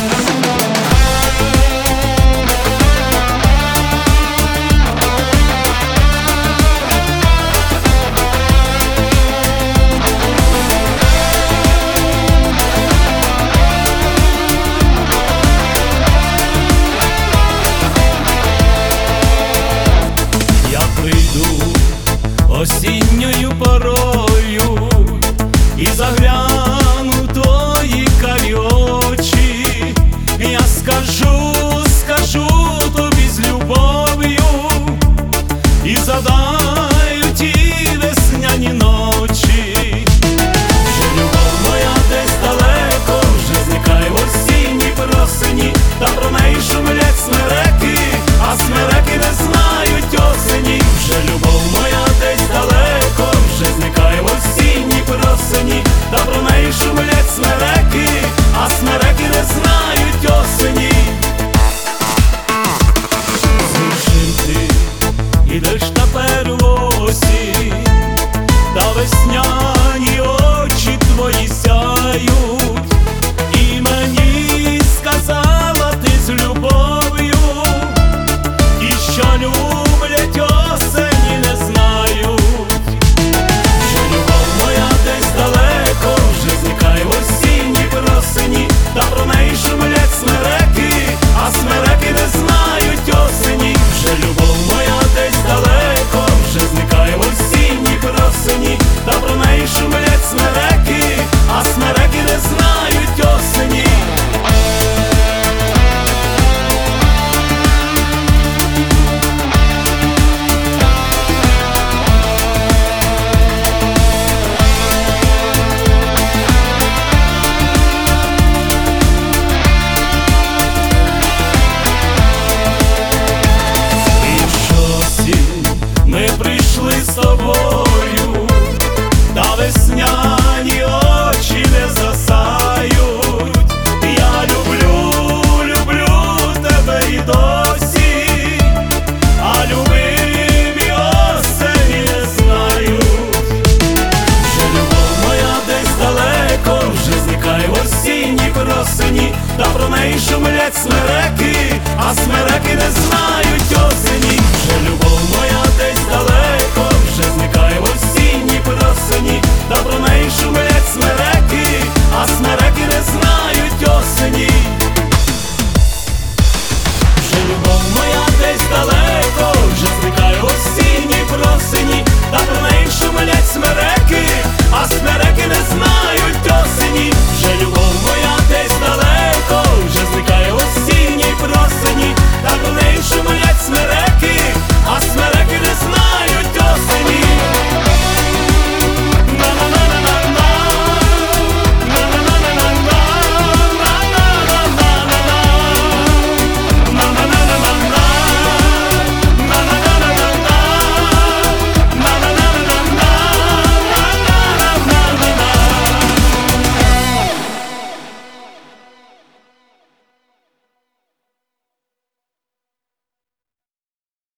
Осінньою порою і загляну в твої карі очі, я скажу тобі з любов'ю і задаю ті весняні ночі. Вже любов моя десь далеко, вже зникає в осінній просені, та про неї шумлять смереки, а смереки не знають осені. Вже любов моя десь далеко, вже зникає в осінній просені, та про неї шумлять смереки, а смереки не знають осені. Зрушив ти, ідеш тепер в осінь, та весняні очі твої сяють, і мені сказала ти з любов'ю, ті, що люблять осені, не знають. Вже любов моя десь далеко, вже зникає в осінній просені, та про неї шумлять смереки, а смереки не знають осені. Вже любов моя десь далеко, вже зникає в осінній просені, та про неї шумлять смереки, а смереки не знають осені. Ми прийшли з тобою, та весняні очі не згасають. Я люблю тебе і досі, а любимі осені не знають. Вже любов моя десь далеко, вже зникає в осінній просені, та про неї шумлять смереки, а смереки не знають.